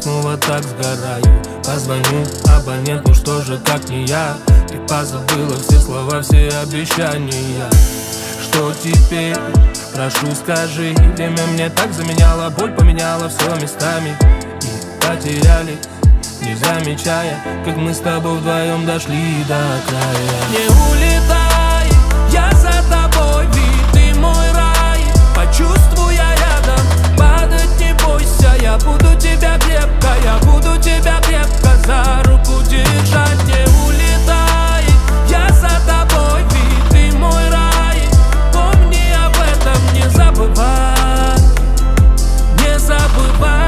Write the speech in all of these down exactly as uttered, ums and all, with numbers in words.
снова так сгораю. Позвоню абоненту, что же так не я? Ты позабыла все слова, все обещания. Что теперь? Прошу, скажи. Время мне так заменяло, боль поменяла все местами. И потерялись, не замечая, как мы с тобой вдвоем дошли до края. Не улетай, я за тобой, ведь ты мой рай. Почувствуй, я рядом, падать не бойся. Я буду тебя крепко, я буду тебя крепко за руку держать. Не улетай, я за тобой, ведь ты мой рай. Помни об этом, не забывай, не забывай.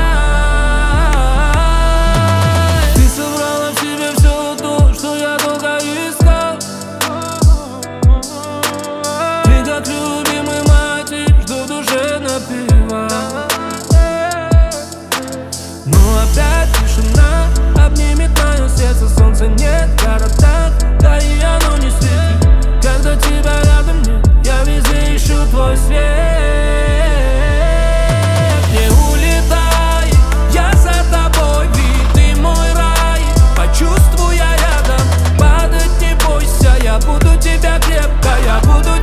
Но опять тишина обнимет мое сердце. Солнца нет в городах, да и оно не светит. Когда тебя рядом нет, я везде ищу твой свет. Не улетай, я за тобой, ведь ты мой рай. Почувствуй, я рядом, падать не бойся. Я буду тебя крепко, я буду